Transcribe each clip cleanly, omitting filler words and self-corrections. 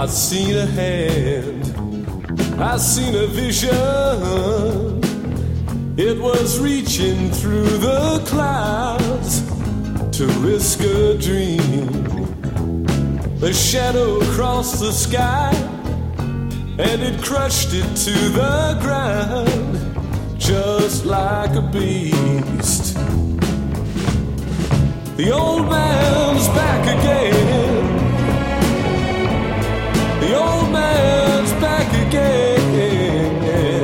I seen a hand, I seen a vision. It was reaching through the clouds to risk a dream. A shadow crossed the sky and it crushed it to the ground just like a beast. The old man's back again. The old man's back again.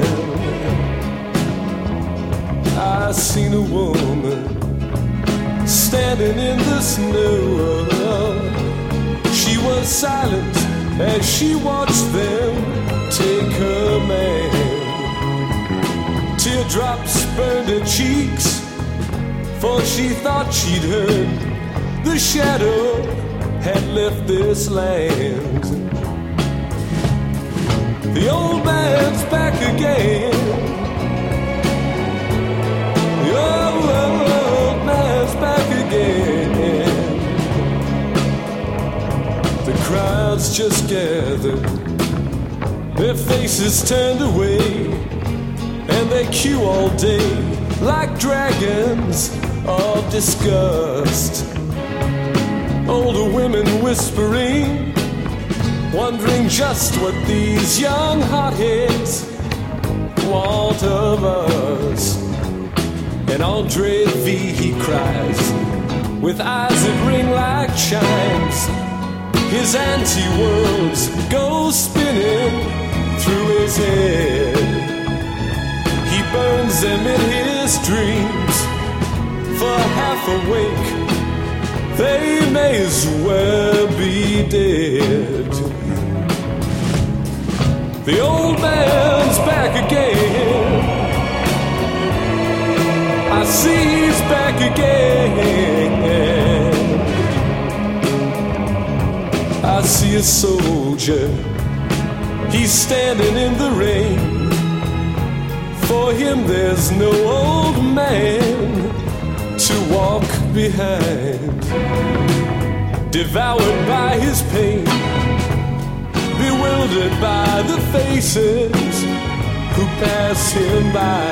I seen a woman standing in the snow. She was silent as she watched them take her man. Teardrops burned her cheeks, for she thought she'd heard the shadow had left this land. The old man's back again. The old man's back again. The crowds just gathered, their faces turned away, and they queue all day like dragons of disgust. Older women whispering, wondering just what these young hotheads want of us. And Andre V, he cries, with eyes that ring like chimes. His anti-worlds go spinning through his head. He burns them in his dreams. For half awake, they may as well be dead. The old man's back again. I see he's back again. I see a soldier, he's standing in the rain. For him there's no old man to walk behind. Devoured by his pain, bewildered by the faces who pass him by.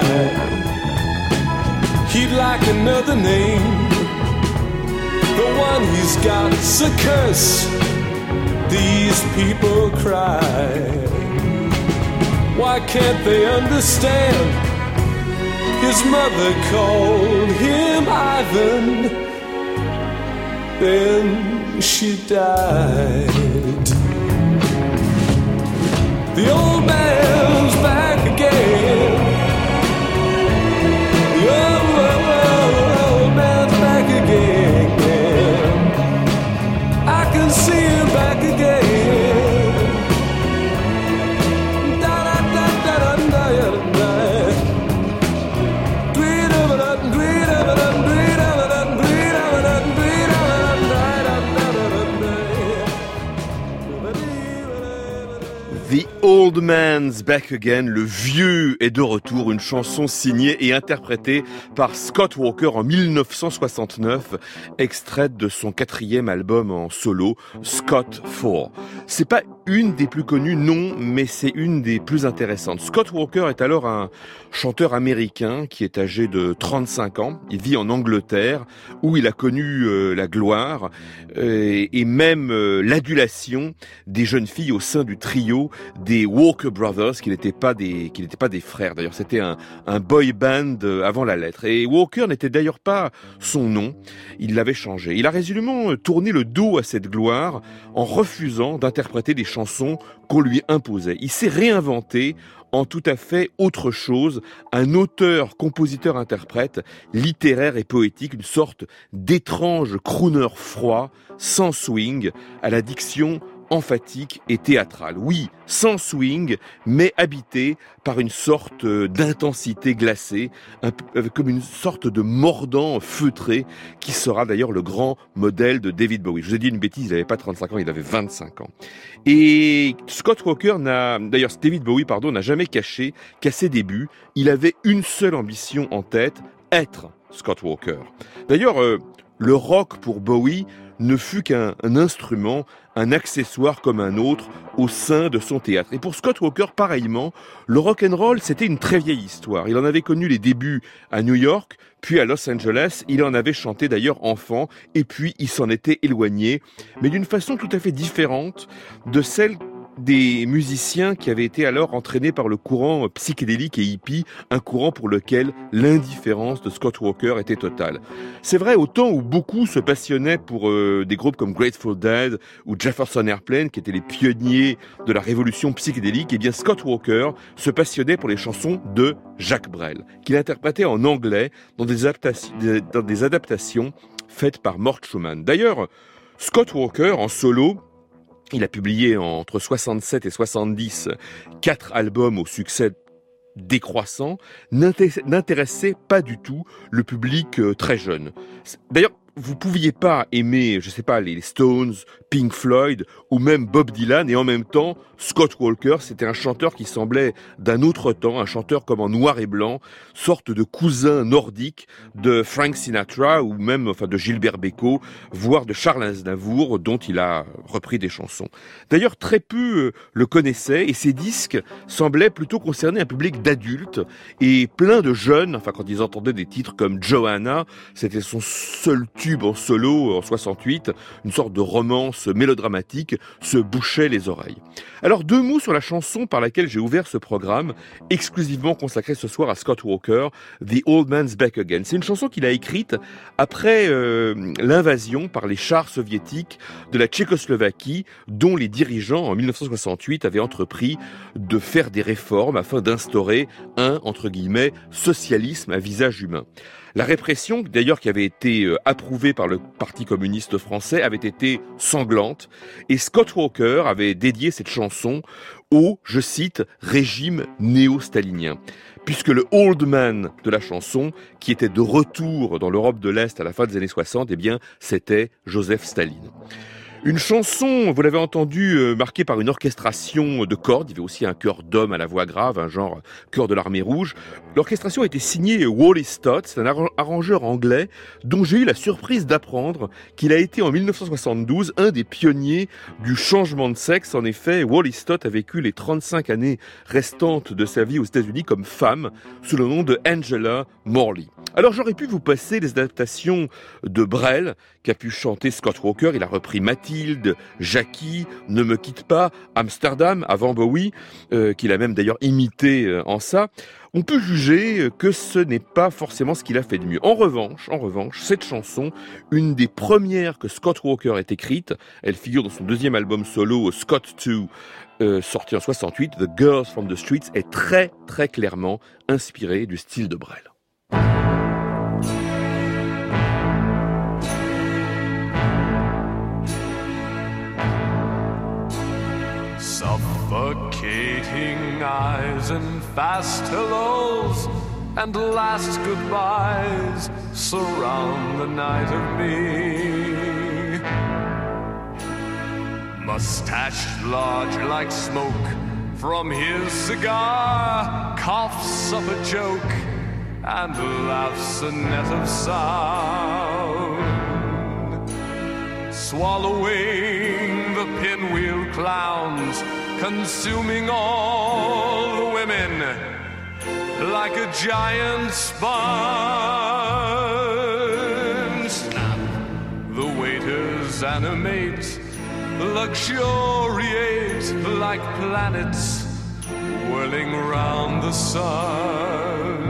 He'd like another name, the one he's got's a curse. These people cry. Why can't they understand? His mother called him Ivan, then she died. The old man's back again. The old man's back again. I can see him back again. The Old Man's Back Again, le vieux est de retour, une chanson signée et interprétée par Scott Walker en 1969, extraite de son 4e album en solo, Scott 4. C'est pas une des plus connues, non, mais c'est une des plus intéressantes. Scott Walker est alors un chanteur américain qui est âgé de 35 ans. Il vit en Angleterre, où il a connu la gloire et même l'adulation des jeunes filles au sein du trio des Walker Brothers, qui n'étaient pas des frères. D'ailleurs, c'était un boy band avant la lettre. Et Walker n'était d'ailleurs pas son nom. Il l'avait changé. Il a résolument tourné le dos à cette gloire en refusant d'interpréter des chansons qu'on lui imposait. Il s'est réinventé en tout à fait autre chose, un auteur, compositeur, interprète, littéraire et poétique, une sorte d'étrange crooner froid, sans swing, à la diction emphatique et théâtrale. Oui, sans swing, mais habité par une sorte d'intensité glacée, comme une sorte de mordant feutré, qui sera d'ailleurs le grand modèle de David Bowie. Je vous ai dit une bêtise, il n'avait pas 35 ans, il avait 25 ans. Et Scott Walker David Bowie, n'a jamais caché qu'à ses débuts, il avait une seule ambition en tête, être Scott Walker. D'ailleurs, le rock pour Bowie, ne fut qu'un instrument, un accessoire comme un autre au sein de son théâtre. Et pour Scott Walker, pareillement, le rock'n'roll, c'était une très vieille histoire. Il en avait connu les débuts à New York, puis à Los Angeles. Il en avait chanté d'ailleurs enfant, et puis il s'en était éloigné, mais d'une façon tout à fait différente de celle des musiciens qui avaient été alors entraînés par le courant psychédélique et hippie, un courant pour lequel l'indifférence de Scott Walker était totale. C'est vrai, au temps où beaucoup se passionnaient pour des groupes comme Grateful Dead ou Jefferson Airplane, qui étaient les pionniers de la révolution psychédélique, eh bien Scott Walker se passionnait pour les chansons de Jacques Brel, qu'il interprétait en anglais dans des adaptations faites par Mort Schumann. D'ailleurs, Scott Walker, en solo, il a publié entre 67 et 70 4 albums au succès décroissant, n'intéressait pas du tout le public très jeune. D'ailleurs, vous pouviez pas aimer, je sais pas, les Stones, Pink Floyd ou même Bob Dylan, et en même temps, Scott Walker, c'était un chanteur qui semblait d'un autre temps, un chanteur comme en noir et blanc, sorte de cousin nordique de Frank Sinatra ou même de Gilbert Bécaud, voire de Charles Aznavour, dont il a repris des chansons. D'ailleurs, très peu le connaissaient, et ses disques semblaient plutôt concerner un public d'adultes, et plein de jeunes, quand ils entendaient des titres comme Johanna, c'était son seul tube en solo en 68, une sorte de romance mélodramatique, se bouchait les oreilles. Alors 2 mots sur la chanson par laquelle j'ai ouvert ce programme, exclusivement consacré ce soir à Scott Walker, The Old Man's Back Again. C'est une chanson qu'il a écrite après l'invasion par les chars soviétiques de la Tchécoslovaquie, dont les dirigeants en 1968 avaient entrepris de faire des réformes afin d'instaurer un, entre guillemets, socialisme à visage humain. La répression, d'ailleurs, qui avait été approuvée par le Parti communiste français, avait été sanglante, et Scott Walker avait dédié cette chanson au, je cite, régime néo-stalinien. Puisque le old man de la chanson, qui était de retour dans l'Europe de l'Est à la fin des années 60, eh bien, c'était Joseph Staline. Une chanson, vous l'avez entendu, marquée par une orchestration de cordes. Il y avait aussi un chœur d'hommes à la voix grave, un genre chœur de l'armée rouge. L'orchestration a été signée Wally Stott, c'est un arrangeur anglais dont j'ai eu la surprise d'apprendre qu'il a été en 1972 un des pionniers du changement de sexe. En effet, Wally Stott a vécu les 35 années restantes de sa vie aux États-Unis comme femme, sous le nom de Angela Morley. Alors j'aurais pu vous passer les adaptations de Brel qu'a pu chanter Scott Walker. Il a repris Mathilde, Jackie, Ne me quitte pas, Amsterdam, avant Bowie, qu'il a même d'ailleurs imité en ça. On peut juger que ce n'est pas forcément ce qu'il a fait de mieux. En revanche, cette chanson, une des premières que Scott Walker ait écrite, elle figure dans son 2e album solo, Scott 2, sorti en 68, The Girls from the Streets, est très très clairement inspirée du style de Brel. Suffocating eyes and fast hellos and last goodbyes surround the night of me. Mustache large like smoke from his cigar, coughs up a joke and laughs a net of sound. Swallowing the pinwheel clowns, consuming all the women like a giant sponge. Snap, the waiters animate, luxuriate like planets whirling round the sun.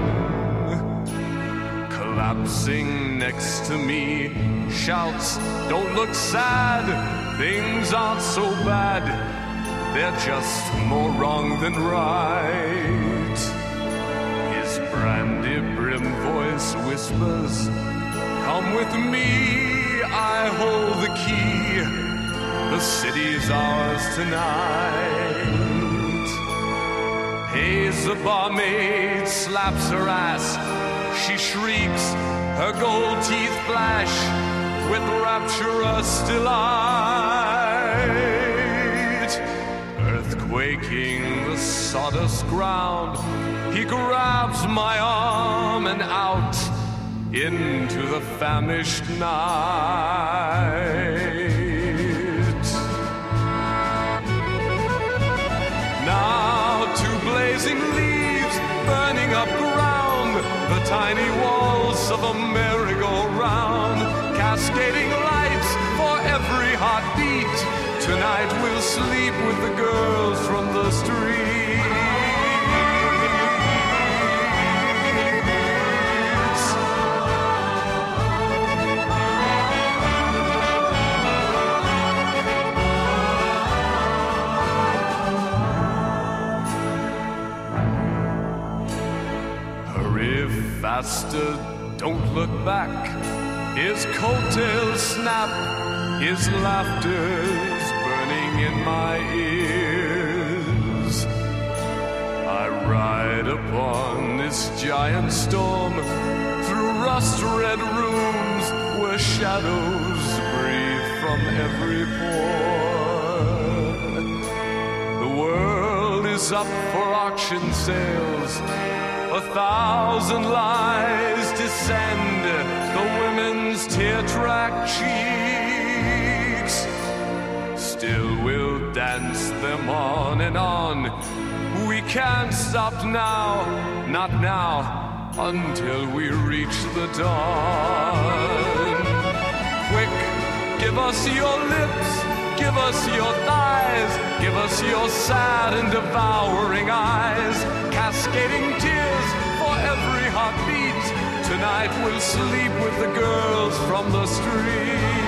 Collapsing next to me, shouts, don't look sad, things aren't so bad, they're just more wrong than right. His brandy brim voice whispers, come with me, I hold the key, the city's ours tonight. Pays the barmaid slaps her ass, she shrieks, her gold teeth flash with rapturous delight. Earthquaking the sawdust ground, he grabs my arm and out into the famished night. Tonight we'll sleep with the girls from the streets. Hurry faster, don't look back. His coattails snap, his laughter's burning in my ears. I ride upon this giant storm through rust-red rooms where shadows breathe from every pore. The world is up for auction sales. 1,000 lies descend the women's tear-track cheeks. Still we'll dance them on and on. We can't stop now, not now, until we reach the dawn. Quick, give us your lips, give us your thighs, give us your sad and devouring eyes. Cascading tears for every heartbeat. Tonight we'll sleep with the girls from the street.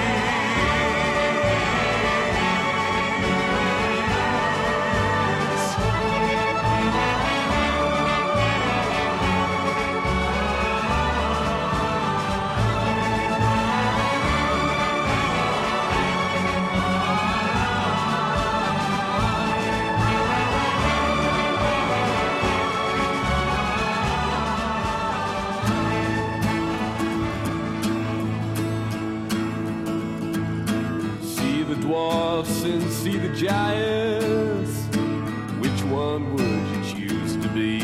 And see the giants. Which one would you choose to be?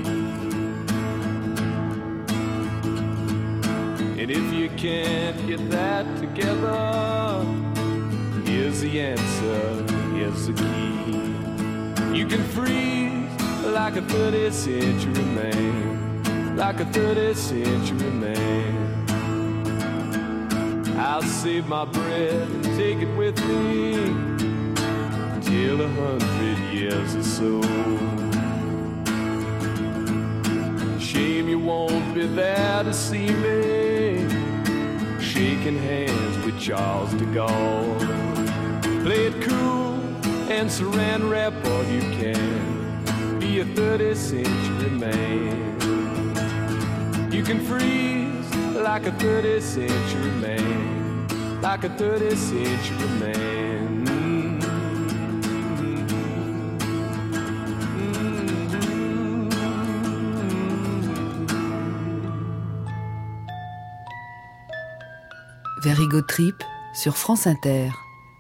And if you can't get that together, here's the answer, here's the key. You can freeze like a 30th century man, like a 30th century man. I'll save my breath and take it with me till 100 years or so. Shame you won't be there to see me shaking hands with Charles de Gaulle. Play it cool and saran wrap all you can. Be a 30th century man. You can freeze like a 30th century man, like a 30th century man. Verigo Trip sur France Inter.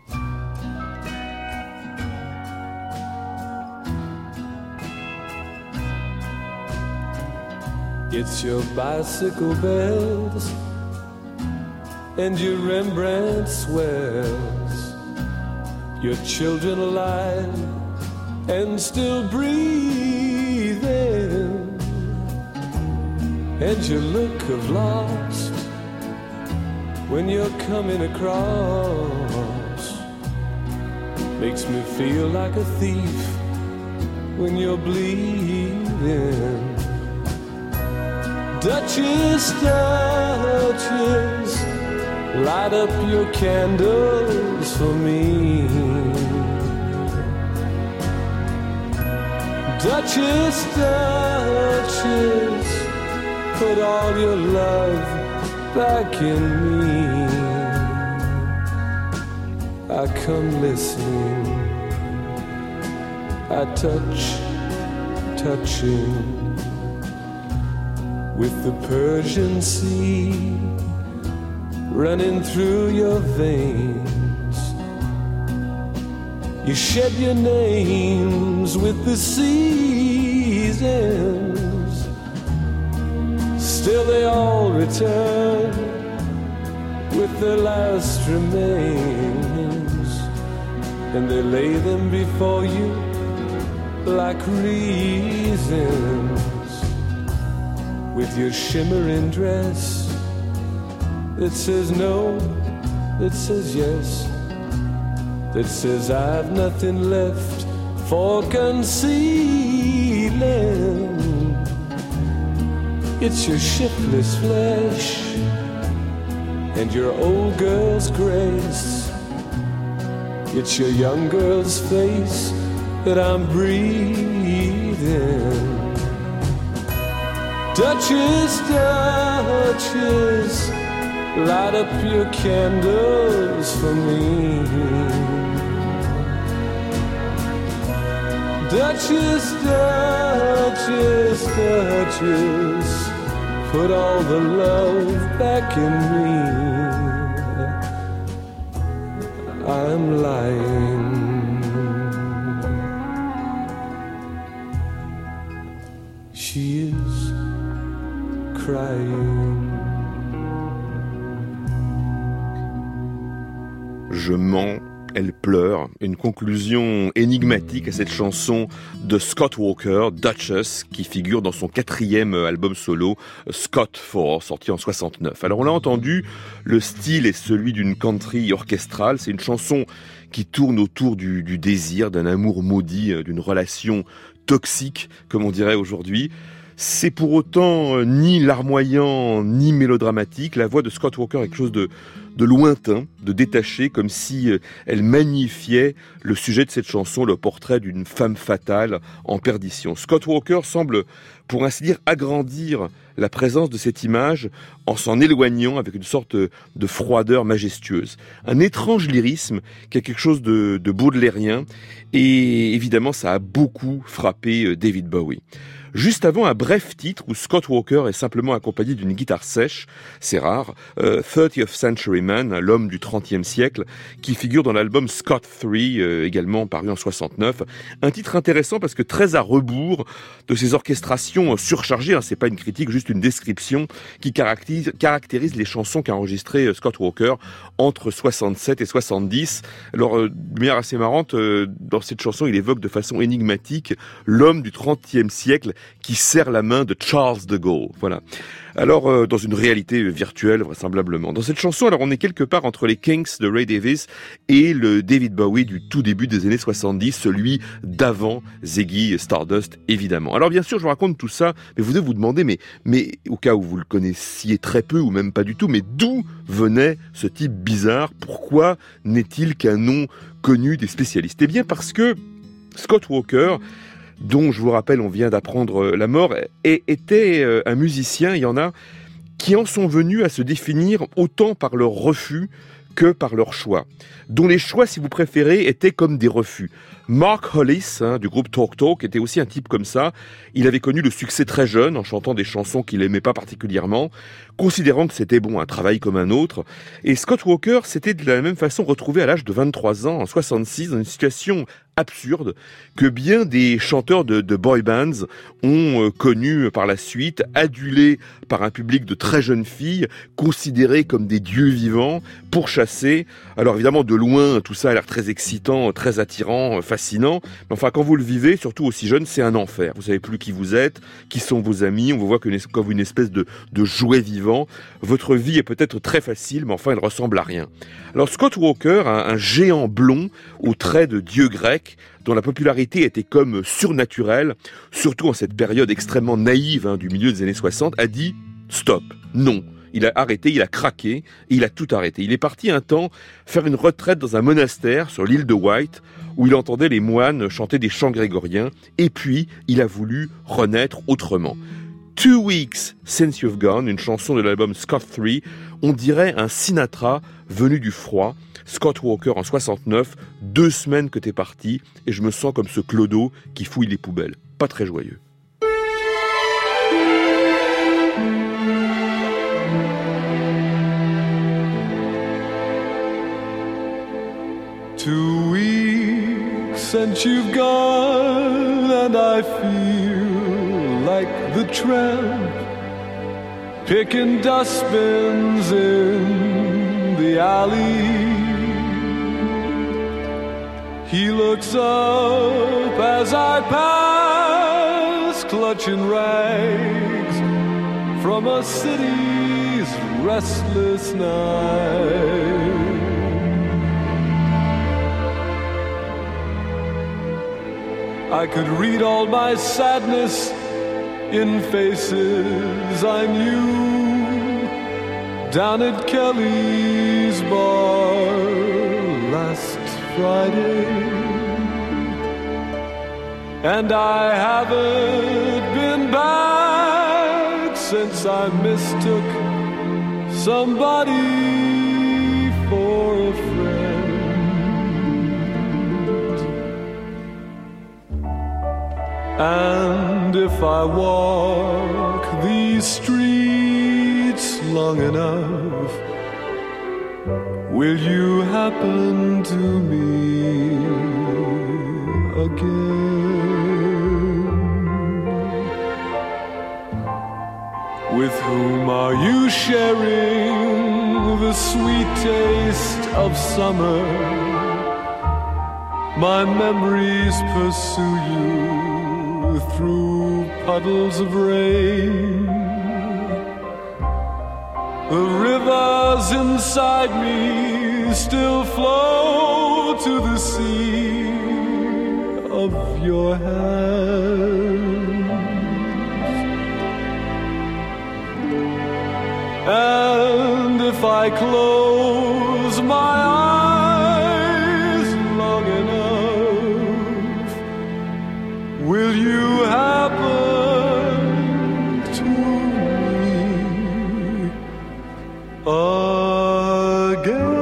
It's your bicycle bells and your Rembrandt swells, your children alive and still breathing, and your look of lost when you're coming across makes me feel like a thief when you're bleeding. Duchess, Duchess, light up your candles for me. Duchess, Duchess, put all your love back in me. I come listening, I touch, touching with the Persian Sea running through your veins. You shed your names with the seasons, still they all return with their last remains, and they lay them before you like reasons. With your shimmering dress that says no, that says yes, that says I've nothing left for concealing. It's your shiftless flesh and your old girl's grace. It's your young girl's face that I'm breathing. Duchess, Duchess, light up your candles for me. Duchess, Duchess, Duchess, put all the love back in me. I'm lying. She is crying. Je mens, elle pleure. Une conclusion énigmatique à cette chanson de Scott Walker, Duchess, qui figure dans son 4e album solo, Scott 4, sorti en 69. Alors on l'a entendu, le style est celui d'une country orchestrale. C'est une chanson qui tourne autour du désir, d'un amour maudit, d'une relation toxique, comme on dirait aujourd'hui. C'est pour autant ni larmoyant, ni mélodramatique. La voix de Scott Walker est quelque chose de lointain, de détaché, comme si elle magnifiait le sujet de cette chanson, le portrait d'une femme fatale en perdition. Scott Walker semble, pour ainsi dire, agrandir la présence de cette image en s'en éloignant avec une sorte de froideur majestueuse. Un étrange lyrisme qui a quelque chose de baudelairien, et évidemment ça a beaucoup frappé David Bowie. Juste avant, un bref titre où Scott Walker est simplement accompagné d'une guitare sèche, c'est rare, 30th Century Man, l'homme du 30e siècle, qui figure dans l'album Scott 3, également paru en 69. Un titre intéressant parce que très à rebours de ces orchestrations surchargées, c'est pas une critique, juste une description qui caractérise les chansons qu'a enregistrées Scott Walker entre 67 et 70. Alors, de manière assez marrante, dans cette chanson, il évoque de façon énigmatique l'homme du 30e siècle qui serre la main de Charles de Gaulle. Voilà. Alors, dans une réalité virtuelle, vraisemblablement. Dans cette chanson, alors on est quelque part entre les Kinks de Ray Davies et le David Bowie du tout début des années 70, celui d'avant Ziggy Stardust, évidemment. Alors bien sûr, je vous raconte tout ça, mais vous devez vous demander, mais au cas où vous le connaissiez très peu ou même pas du tout, mais d'où venait ce type bizarre? Pourquoi n'est-il qu'un nom connu des spécialistes? Eh bien parce que Scott Walker, dont je vous rappelle on vient d'apprendre la mort, était un musicien. Il y en a qui en sont venus à se définir autant par leur refus que par leur choix, dont les choix, si vous préférez, étaient comme des refus. Mark Hollis, du groupe Talk Talk, était aussi un type comme ça. Il avait connu le succès très jeune en chantant des chansons qu'il aimait pas particulièrement, considérant que c'était bon, un travail comme un autre. Et Scott Walker s'était de la même façon retrouvé à l'âge de 23 ans, en 66, dans une situation absurde que bien des chanteurs de boy bands ont connu par la suite, adulés par un public de très jeunes filles, considérés comme des dieux vivants, pourchassés. Alors évidemment, de loin, tout ça a l'air très excitant, très attirant, fascinant. Mais enfin, quand vous le vivez, surtout aussi jeune, c'est un enfer. Vous savez plus qui vous êtes, qui sont vos amis. On vous voit comme une espèce de jouet vivant. Votre vie est peut-être très facile, mais enfin, elle ressemble à rien. Alors Scott Walker, un géant blond aux traits de dieu grec, dont la popularité était comme surnaturelle, surtout en cette période extrêmement naïve du milieu des années 60, a dit « stop, non ». Il a arrêté, il a craqué, et il a tout arrêté. Il est parti un temps faire une retraite dans un monastère sur l'île de White, où il entendait les moines chanter des chants grégoriens, et puis il a voulu renaître autrement. 2 Weeks Since You've Gone, une chanson de l'album Scott 3, on dirait un Sinatra venu du froid. Scott Walker en 69, 2 semaines que t'es parti, et je me sens comme ce clodo qui fouille les poubelles. Pas très joyeux. Two weeks since you've gone, and I feel like the tramp picking dustbins in the alley. He looks up as I pass, clutching rags from a city's restless night. I could read all my sadness in faces I knew down at Kelly's bar last Friday. And I haven't been back since I mistook somebody for a friend. And if I walk these streets long enough, will you happen to me again? With whom are you sharing the sweet taste of summer? My memories pursue you through puddles of rain. The rivers inside me still flow to the sea of your hands. And if I close my eyes long enough, will you happen to me again?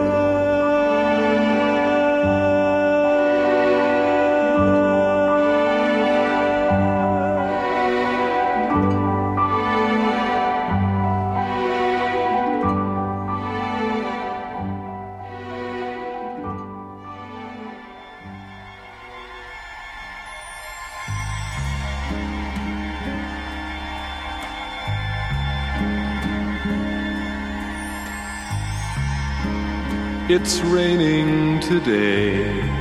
It's raining today,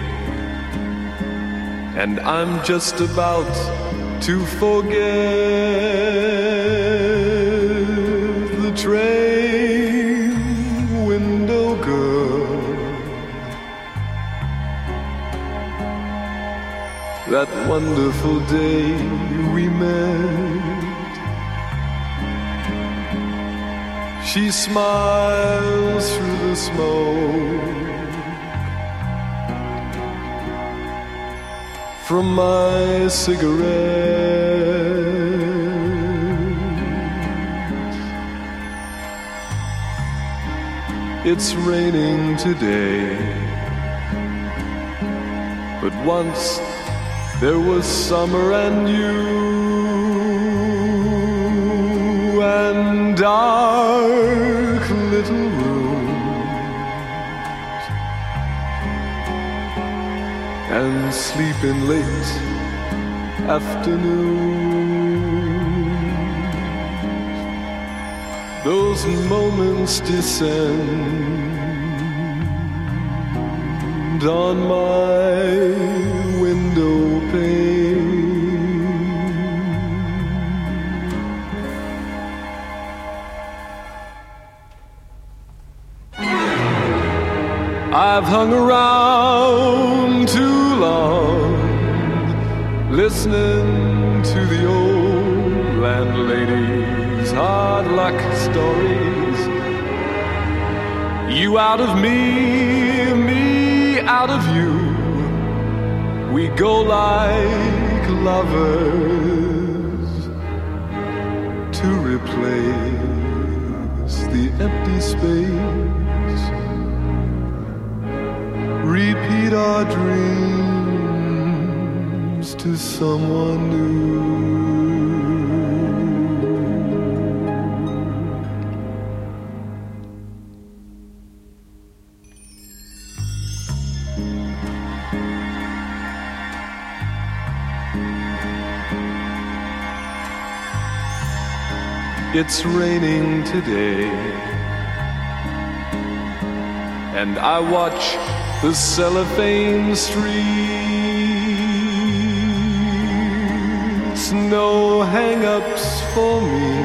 and I'm just about to forget the train window girl, that wonderful day we met. She smiles through the smoke from my cigarette. It's raining today, but once there was summer and you and dark little rooms and sleeping late afternoons. Those moments descend on my window pane. I've hung around too long, listening to the old landlady's hard luck stories. You out of me, me out of you. We go like lovers to replace the empty space. Repeat our dreams to someone new. It's raining today, and I watch the cellophane streets, no hang-ups for me.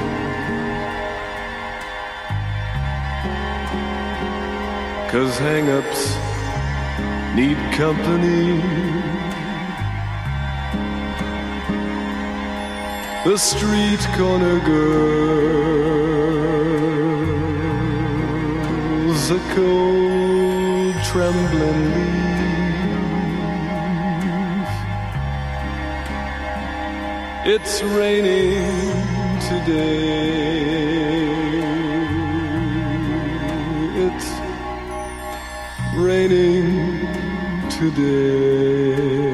Cause hang-ups need company. the street corner girls, a cold trembling leaf. It's raining today. It's raining today.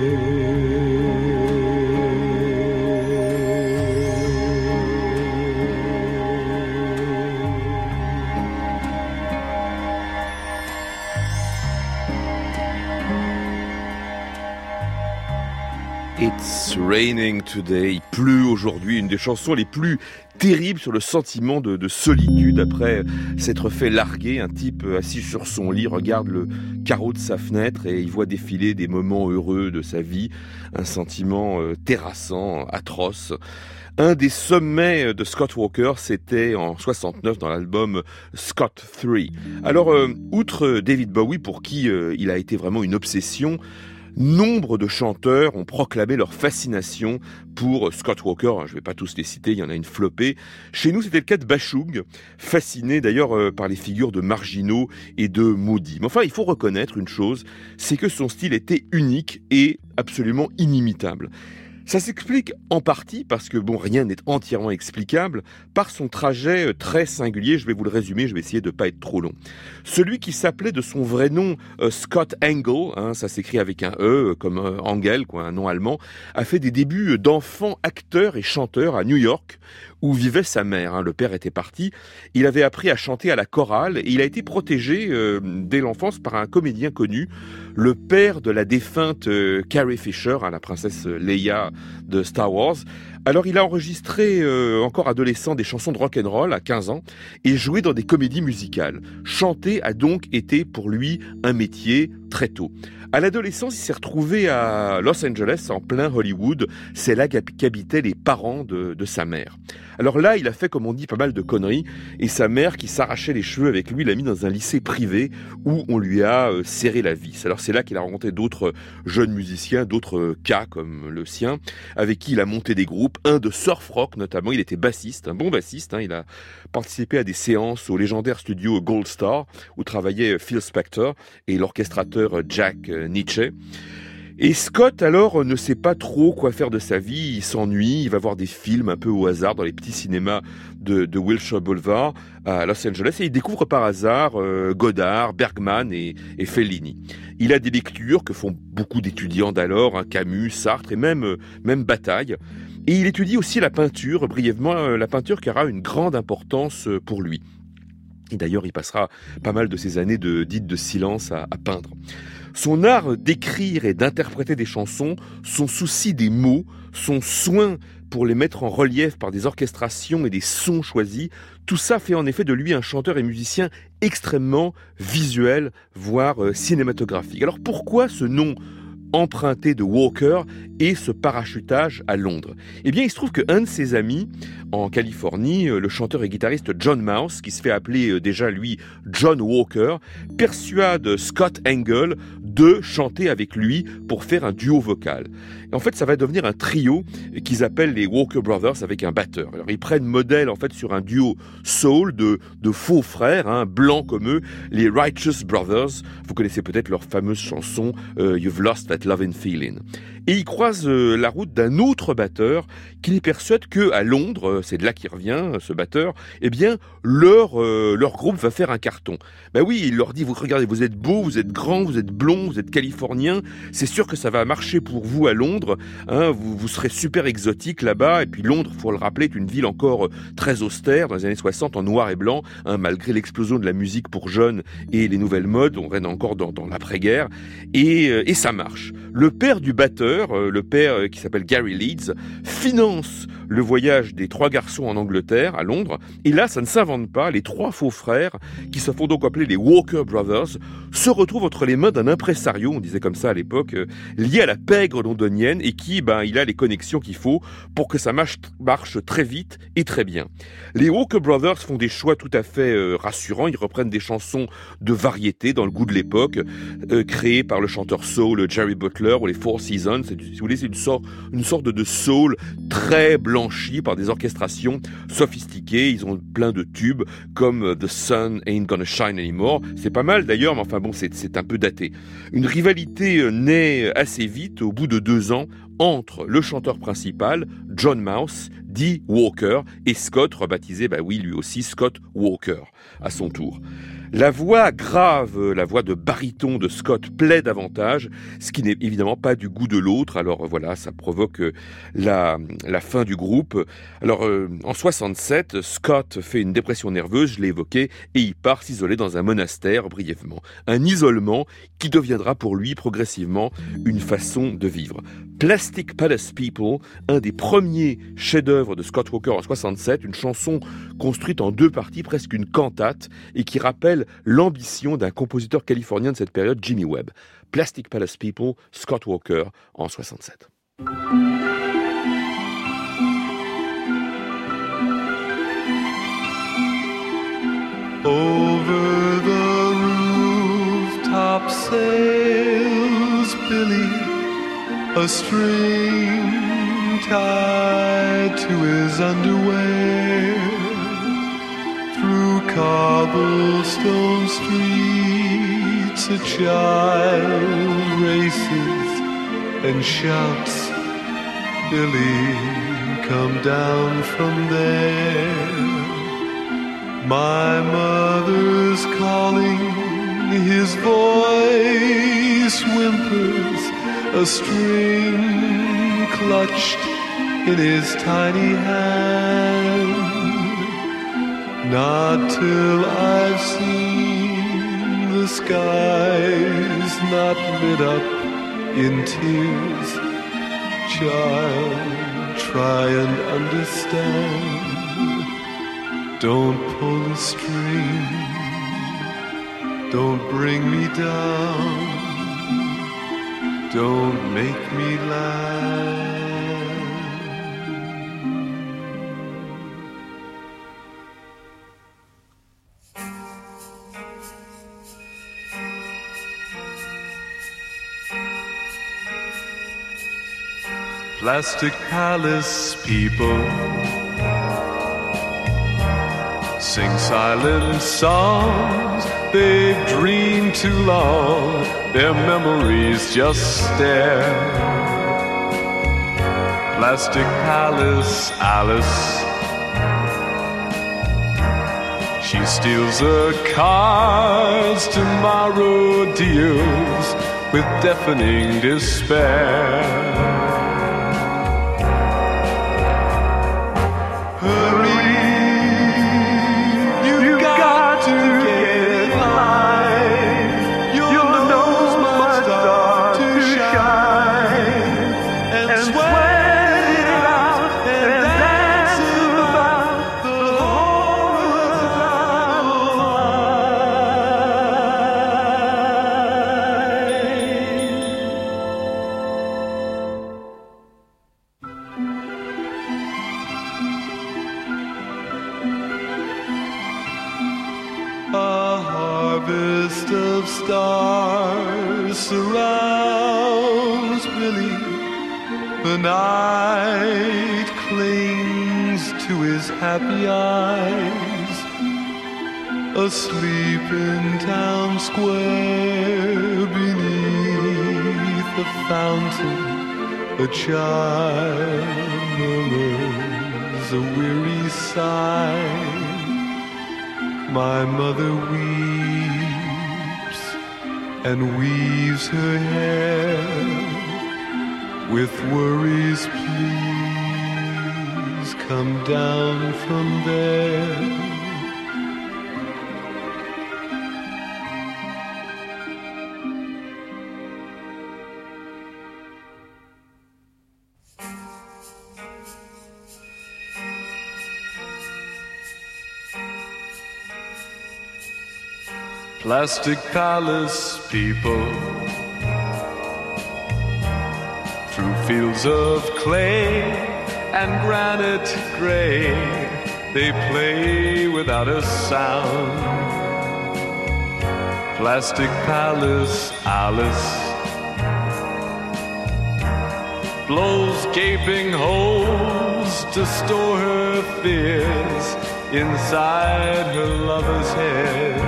It's raining today. Il pleut aujourd'hui, une des chansons les plus terribles sur le sentiment de solitude après s'être fait larguer. Un type assis sur son lit regarde le carreau de sa fenêtre et il voit défiler des moments heureux de sa vie. Un sentiment terrassant, atroce. Un des sommets de Scott Walker, c'était en 69 dans l'album Scott 3. Alors, outre David Bowie, pour qui il a été vraiment une obsession, nombre de chanteurs ont proclamé leur fascination pour Scott Walker. Je ne vais pas tous les citer, il y en a une flopée. Chez nous, c'était le cas de Bashung, fasciné d'ailleurs par les figures de Marginaux et de Moody. Mais enfin, il faut reconnaître une chose, c'est que son style était unique et absolument inimitable. Ça s'explique en partie, parce que rien n'est entièrement explicable, par son trajet très singulier. Je vais vous le résumer, je vais essayer de ne pas être trop long. Celui qui s'appelait de son vrai nom Scott Engel, ça s'écrit avec un E, comme Engel, un nom allemand, a fait des débuts d'enfant acteur et chanteur à New York, où vivait sa mère. Le père était parti. Il avait appris à chanter à la chorale et il a été protégé dès l'enfance par un comédien connu, le père de la défunte Carrie Fisher, la princesse Leia de Star Wars. Alors il a enregistré encore adolescent des chansons de rock'n'roll à 15 ans et joué dans des comédies musicales. Chanter a donc été pour lui un métier très tôt. À l'adolescence, il s'est retrouvé à Los Angeles, en plein Hollywood. C'est là qu'habitaient les parents de sa mère. Alors là, il a fait, comme on dit, pas mal de conneries. Et sa mère, qui s'arrachait les cheveux avec lui, l'a mis dans un lycée privé où on lui a serré la vis. Alors c'est là qu'il a rencontré d'autres jeunes musiciens, d'autres cas comme le sien, avec qui il a monté des groupes. Un de surf rock notamment. Il était bassiste, un bon bassiste. Il a participé à des séances au légendaire studio Gold Star où travaillait Phil Spector et l'orchestrateur Jack Nitzsche. Et Scott, alors, ne sait pas trop quoi faire de sa vie, il s'ennuie, il va voir des films un peu au hasard dans les petits cinémas de Wilshire Boulevard à Los Angeles et il découvre par hasard Godard, Bergman et Fellini. Il a des lectures que font beaucoup d'étudiants d'alors, Camus, Sartre et même Bataille. Et il étudie aussi la peinture, brièvement, la peinture qui aura une grande importance pour lui. Et d'ailleurs, il passera pas mal de ces années dites de silence à peindre. Son art d'écrire et d'interpréter des chansons, son souci des mots, son soin pour les mettre en relief par des orchestrations et des sons choisis, tout ça fait en effet de lui un chanteur et musicien extrêmement visuel, voire cinématographique. Alors pourquoi ce nom emprunté de Walker et ce parachutage à Londres? Eh bien, il se trouve qu'un de ses amis en Californie, le chanteur et guitariste John Mouse, qui se fait appeler déjà lui John Walker, persuade Scott Engel de chanter avec lui pour faire un duo vocal. Et en fait, ça va devenir un trio qu'ils appellent les Walker Brothers avec un batteur. Alors, ils prennent modèle en fait sur un duo soul de faux frères, blancs comme eux, les Righteous Brothers. Vous connaissez peut-être leur fameuse chanson You've Lost That Lovin' Feeling. Et ils croisent la route d'un autre batteur qui les persuade que à Londres, c'est de là qu'il revient, ce batteur, eh bien leur groupe va faire un carton. Ben oui, il leur dit, vous regardez, vous êtes beaux, vous êtes grands, vous êtes blonds, vous êtes californiens, c'est sûr que ça va marcher pour vous à Londres, vous serez super exotique là-bas, et puis Londres, faut le rappeler, est une ville encore très austère, dans les années 60, en noir et blanc, malgré l'explosion de la musique pour jeunes et les nouvelles modes, on règne encore dans l'après-guerre, et ça marche. Le père du batteur, le père qui s'appelle Gary Leeds, finance le voyage des trois garçons en Angleterre, à Londres, et là, ça ne s'invente pas, les trois faux frères, qui se font donc appeler les Walker Brothers, se retrouvent entre les mains d'un impresario, on disait comme ça à l'époque, lié à la pègre londonienne, et qui, il a les connexions qu'il faut pour que ça marche très vite et très bien. Les Walker Brothers font des choix tout à fait rassurants, ils reprennent des chansons de variété dans le goût de l'époque, créées par le chanteur soul Jerry Butler ou les Four Seasons. Si vous voulez, c'est une sorte de soul très blanchi par des orchestrations sophistiquées. Ils ont plein de tubes comme The Sun Ain't Gonna Shine Anymore. C'est pas mal d'ailleurs, mais enfin bon, c'est un peu daté. Une rivalité naît assez vite, au bout de 2 ans, entre le chanteur principal, John Mouse, dit Walker, et Scott, rebaptisé, lui aussi, Scott Walker, à son tour. La voix grave, la voix de baryton de Scott plaît davantage, ce qui n'est évidemment pas du goût de l'autre. Alors voilà, ça provoque la fin du groupe. Alors en 67, Scott fait une dépression nerveuse, je l'ai évoqué, et il part s'isoler dans un monastère brièvement. Un isolement qui deviendra pour lui progressivement une façon de vivre. Plastic Palace People, un des premiers chefs-d'œuvre de Scott Walker en 67, une chanson construite en 2 parties, presque une cantate, et qui rappelle l'ambition d'un compositeur californien de cette période, Jimmy Webb. Plastic Palace People, Scott Walker en 67. Over the rooftop sails Billy, a string tied to his underwear. Through cobblestone streets a child races and shouts, Billy, come down from there. My mother's calling, his voice whimpers, a string clutched in his tiny hand. Not till I've seen the skies not lit up in tears, child, try and understand. Don't pull the string, don't bring me down, don't make me laugh. Plastic Palace people sing silent songs. They've dreamed too long, their memories just stare. Plastic Palace Alice, she steals the cards, tomorrow deals with deafening despair. Stars surrounds Billy. The night clings to his happy eyes. Asleep in town square beneath the fountain, a child murmurs a weary sigh. My mother weeps and weaves her hair with worries, please come down from there. Plastic Palace people, through fields of clay and granite gray, they play without a sound. Plastic Palace Alice, blows gaping holes to store her fears inside her lover's head.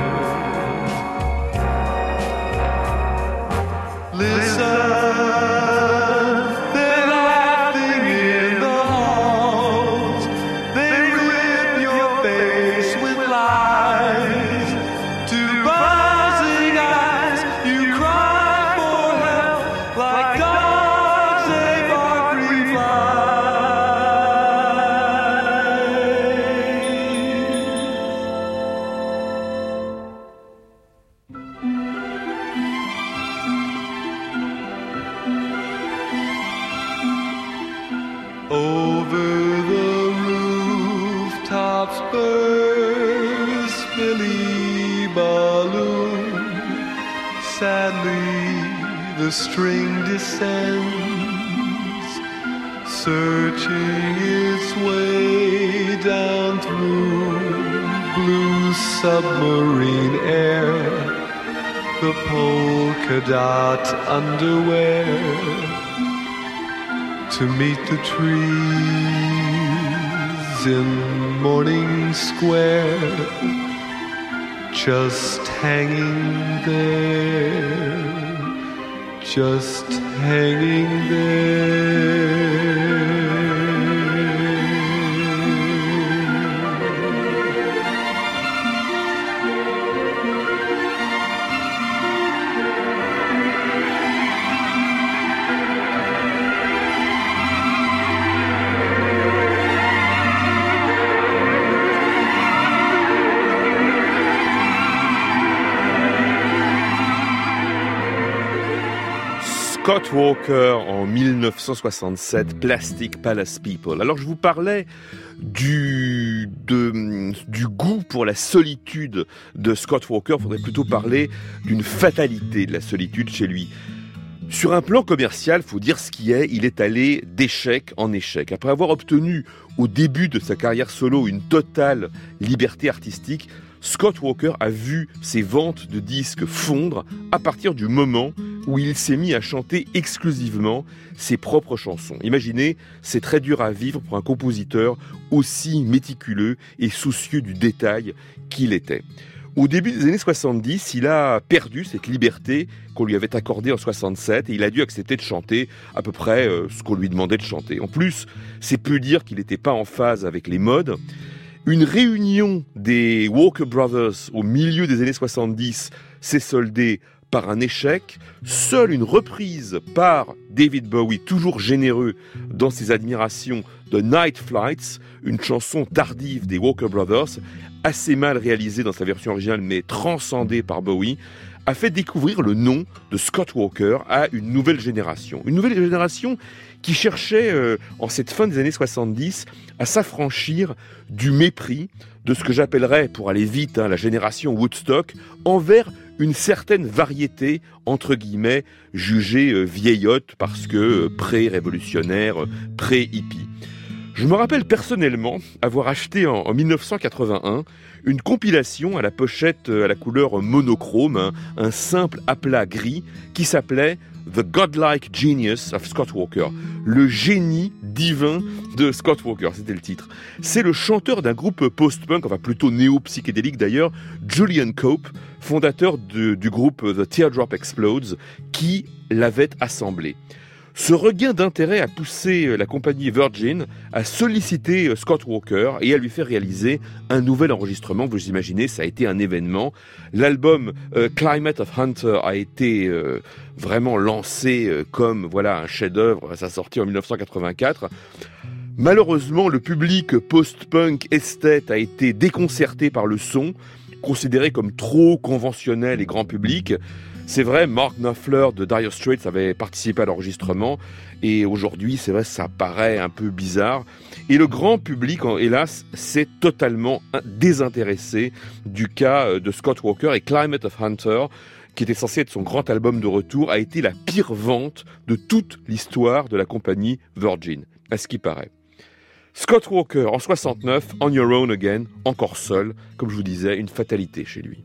Listen, they're laughing in the halls. They rip your face with lies. To buzzing eyes, you cry for help like God save our free over the rooftops burst Billy Balloon. Sadly the string descends, searching its way down through blue submarine air. The polka dot underwear to meet the trees in Morning Square, just hanging there, just hanging there. Scott Walker en 1967, Plastic Palace People. Alors je vous parlais du goût pour la solitude de Scott Walker. Il faudrait plutôt parler d'une fatalité de la solitude chez lui. Sur un plan commercial, faut dire ce qui est, il est allé d'échec en échec. Après avoir obtenu au début de sa carrière solo une totale liberté artistique, Scott Walker a vu ses ventes de disques fondre à partir du moment où il s'est mis à chanter exclusivement ses propres chansons. Imaginez, c'est très dur à vivre pour un compositeur aussi méticuleux et soucieux du détail qu'il était. Au début des années 70, il a perdu cette liberté qu'on lui avait accordée en 67 et il a dû accepter de chanter à peu près ce qu'on lui demandait de chanter. En plus, c'est peu dire qu'il n'était pas en phase avec les modes. Une réunion des Walker Brothers au milieu des années 70 s'est soldée par un échec. Seule une reprise par David Bowie, toujours généreux dans ses admirations de Night Flights, une chanson tardive des Walker Brothers, assez mal réalisée dans sa version originale mais transcendée par Bowie, a fait découvrir le nom de Scott Walker à une nouvelle génération. Une nouvelle génération qui cherchait, en cette fin des années 70, à s'affranchir du mépris de ce que j'appellerais, pour aller vite, la génération Woodstock, envers une certaine variété, entre guillemets, jugée vieillotte parce que pré-révolutionnaire, pré-hippie. Je me rappelle personnellement avoir acheté en 1981 une compilation à la pochette à la couleur monochrome, un simple aplat gris qui s'appelait The Godlike Genius of Scott Walker, le génie divin de Scott Walker, c'était le titre. C'est le chanteur d'un groupe post-punk, enfin plutôt néo-psychédélique d'ailleurs, Julian Cope, fondateur du groupe The Teardrop Explodes, qui l'avait assemblé. Ce regain d'intérêt a poussé la compagnie Virgin à solliciter Scott Walker et à lui faire réaliser un nouvel enregistrement. Vous imaginez, ça a été un événement. L'album Climate of Hunter a été vraiment lancé comme un chef-d'œuvre à sa sortie en 1984. Malheureusement, le public post-punk esthète a été déconcerté par le son, considéré comme trop conventionnel et grand public. C'est vrai, Mark Knopfler de Dire Straits avait participé à l'enregistrement et aujourd'hui, c'est vrai, ça paraît un peu bizarre. Et le grand public, hélas, s'est totalement désintéressé du cas de Scott Walker et Climate of Hunter, qui était censé être son grand album de retour, a été la pire vente de toute l'histoire de la compagnie Virgin, à ce qui paraît. Scott Walker, en 69, On Your Own Again, encore seul, comme je vous disais, une fatalité chez lui.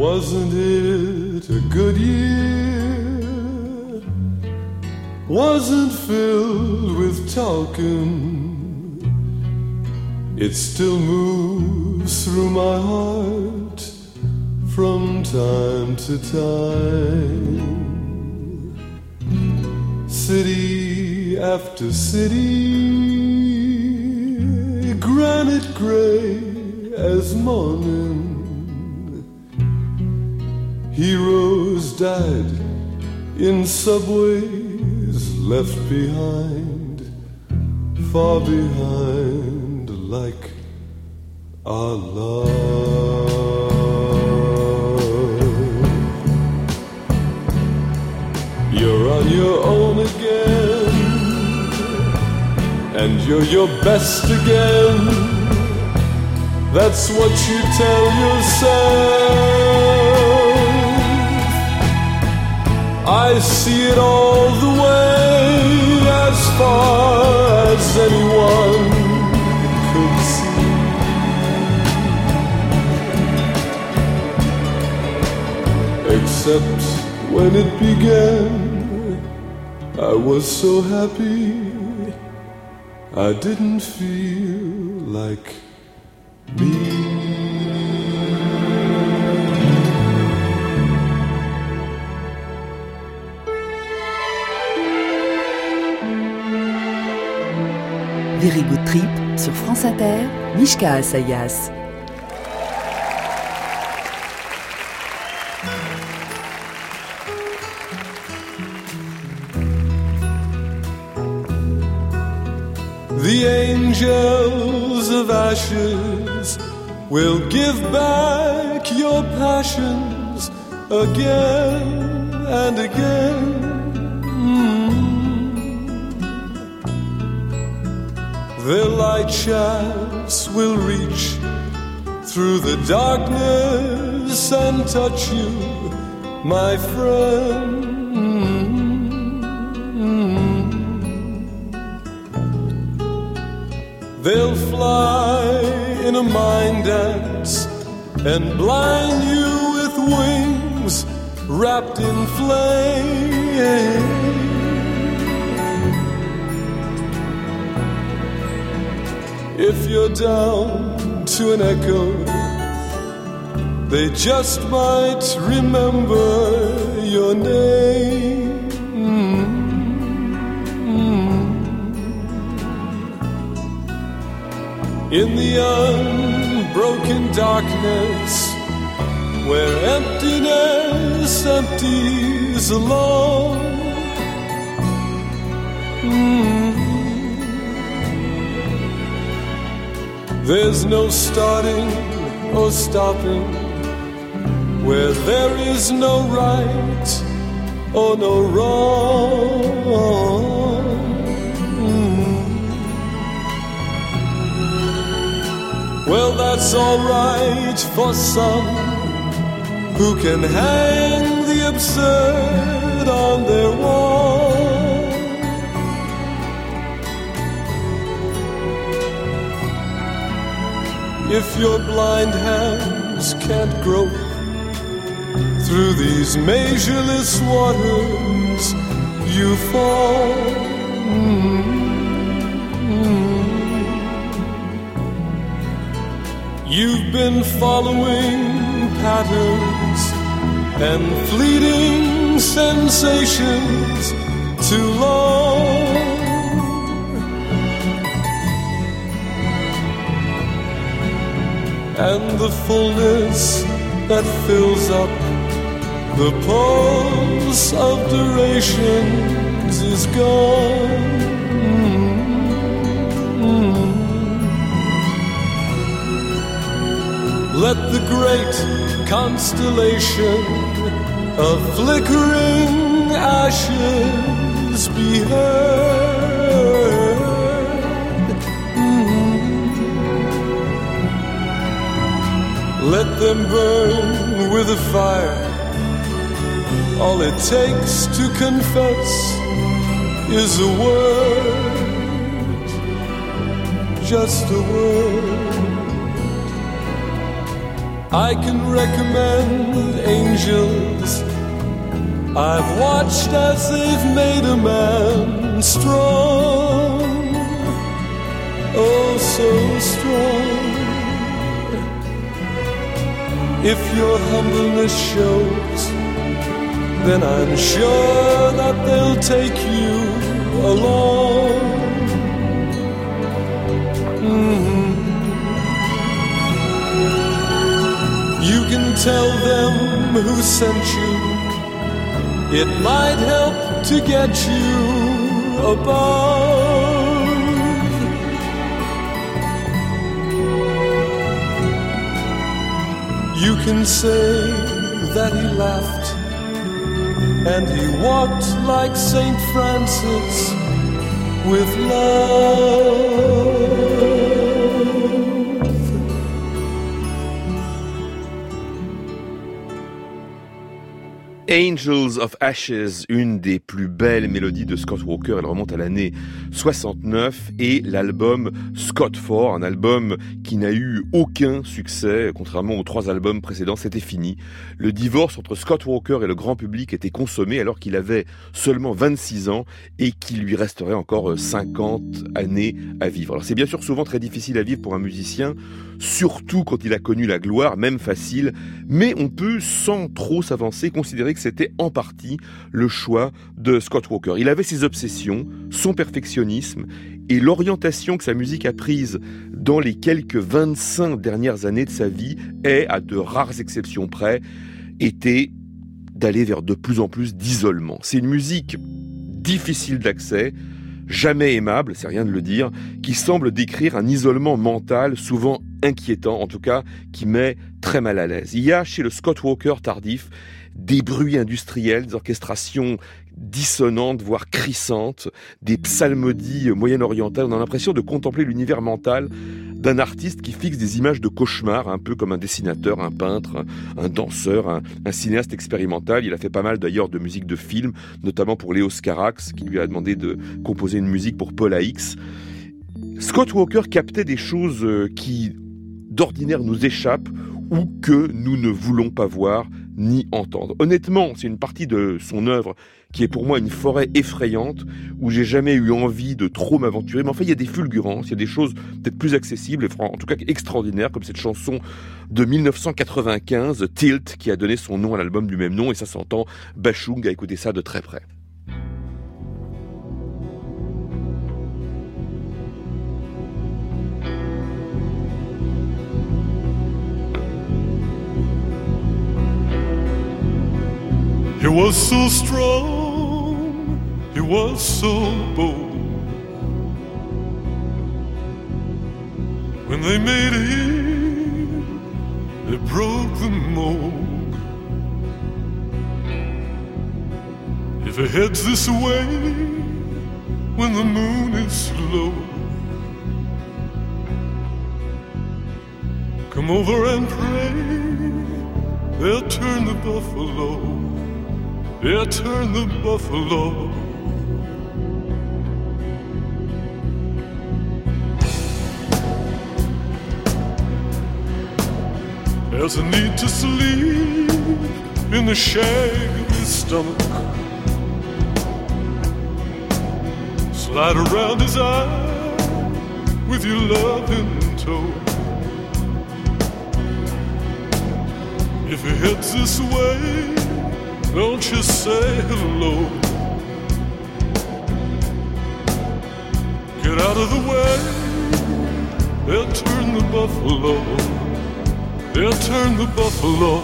Wasn't it a good year? Wasn't filled with talking. It still moves through my heart from time to time. City after city, granite gray as morning. Heroes died in subways left behind, far behind, like our love. You're on your own again, and you're your best again. That's what you tell yourself. I see it all the way, as far as anyone could see. Except when it began, I was so happy I didn't feel like me. Very Good Trip sur France Inter, Mishka Asayas. The angels of ashes will give back your passions again and again. Their light shafts will reach through the darkness and touch you, my friend. They'll fly in a mind dance and blind you with wings wrapped in flame. If you're down to an echo, they just might remember your name. In the unbroken darkness, where emptiness empties alone, there's no starting or stopping, where there is no right or no wrong. Well, that's all right for some who can hang the absurd on their wall. If your blind hands can't grope through these measureless waters, you fall. You've been following patterns and fleeting sensations too long. And the fullness that fills up the pulse of durations is gone. Let the great constellation of flickering ashes be heard. Let them burn with a fire. All it takes to confess is a word, just a word. I can recommend Angels. I've watched as they've made a man strong, oh so strong. If your humbleness shows, then I'm sure that they'll take you along. You can tell them who sent you. It might help to get you above. You can say that he laughed and he walked like Saint Francis with love. Angels of Ashes, une des plus belles mélodies de Scott Walker, elle remonte à l'année 69 et l'album Scott 4, un album qui n'a eu aucun succès, contrairement aux 3 albums précédents, c'était fini. Le divorce entre Scott Walker et le grand public était consommé alors qu'il avait seulement 26 ans et qu'il lui resterait encore 50 années à vivre. Alors c'est bien sûr souvent très difficile à vivre pour un musicien, surtout quand il a connu la gloire, même facile, mais on peut sans trop s'avancer considérer que c'était en partie le choix de Scott Walker. Il avait ses obsessions, son perfectionnisme et l'orientation que sa musique a prise dans les quelques 25 dernières années de sa vie est, à de rares exceptions près, était d'aller vers de plus en plus d'isolement. C'est une musique difficile d'accès, jamais aimable, c'est rien de le dire, qui semble décrire un isolement mental souvent inquiétant, en tout cas qui met très mal à l'aise. Il y a chez le Scott Walker tardif des bruits industriels, des orchestrations dissonantes, voire crissantes, des psalmodies moyen-orientales. On a l'impression de contempler l'univers mental d'un artiste qui fixe des images de cauchemar, un peu comme un dessinateur, un peintre, un danseur, un cinéaste expérimental. Il a fait pas mal d'ailleurs de musique de film, notamment pour Léos Carax, qui lui a demandé de composer une musique pour Paul AX. Scott Walker captait des choses qui, d'ordinaire, nous échappent ou que nous ne voulons pas voir ni entendre. Honnêtement, c'est une partie de son œuvre qui est pour moi une forêt effrayante où j'ai jamais eu envie de trop m'aventurer. Mais enfin, il y a des fulgurances, il y a des choses peut-être plus accessibles, en tout cas extraordinaires, comme cette chanson de 1995, Tilt, qui a donné son nom à l'album du même nom, et ça s'entend. Bashung a écouté ça de très près. He was so strong, he was so bold. When they made him, they broke the mold. If he heads this way, when the moon is low, come over and pray, they'll turn the buffalo. Yeah, turn the buffalo. There's a need to sleep in the shag of his stomach. Slide around his eye with your love in tow. If he heads this way, don't you say hello. Get out of the way, they'll turn the buffalo. They'll turn the buffalo.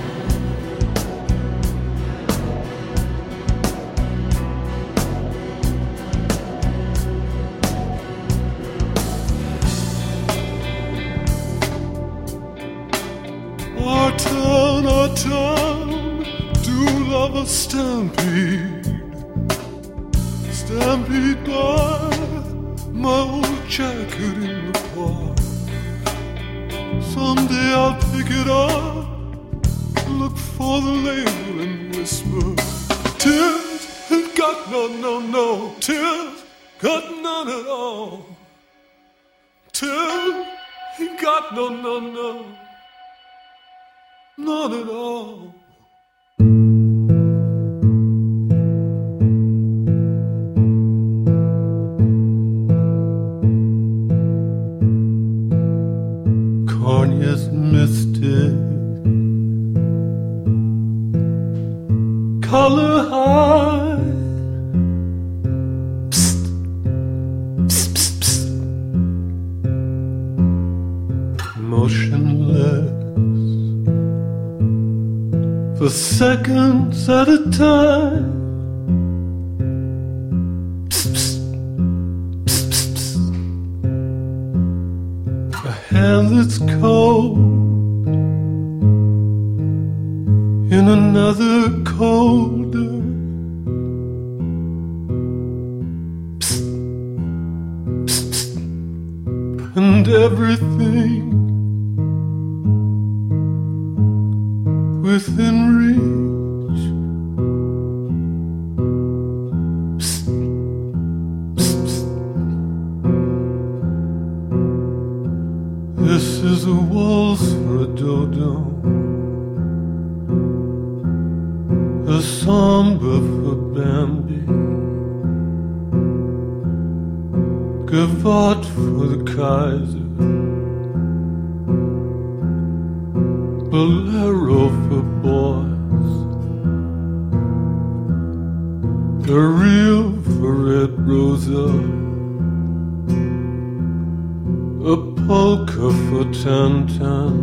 Our town, do love a stampede. Stampede by my old jacket in the park. Someday I'll pick it up, look for the label and whisper, Tilt has got no, Tilt got none at all. Tilt he got no. not at all. Cornea's mystic, color high, psst, psst, psst, psst. Motionless for seconds at a time. Psst, psst, psst, psst, psst. A hand that's cold in another colder. Psst, psst, psst. And everything within reach. Psst, psst, psst. This is a waltz for a dodo, a samba for Bambi, gavotte for the Kaiser, bolero for boys, a reel for Red Rosa, a polka for Tantan.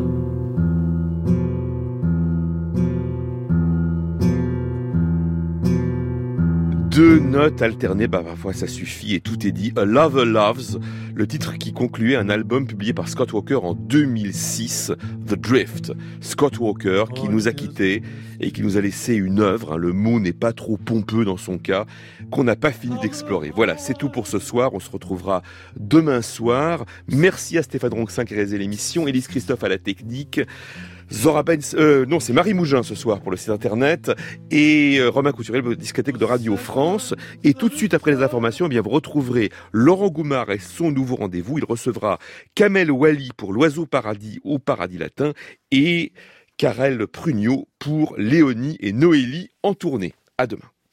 Deux notes alternées, parfois ça suffit et tout est dit. A Lover Loves, le titre qui concluait un album publié par Scott Walker en 2006, The Drift. Scott Walker qui nous a quittés et qui nous a laissé une œuvre, le mot n'est pas trop pompeux dans son cas, qu'on n'a pas fini d'explorer. Voilà, c'est tout pour ce soir, on se retrouvera demain soir. Merci à Stéphane Ronxin qui a réalisé l'émission, Élise Christophe à la technique. Non, c'est Marie Mougin ce soir pour le site internet et Romain Couturier, le discothèque de Radio France. Et tout de suite après les informations, eh bien, vous retrouverez Laurent Goumard et son nouveau rendez-vous. Il recevra Kamel Wally pour l'Oiseau Paradis au Paradis Latin et Karel Prugnot pour Léonie et Noélie en tournée. À demain.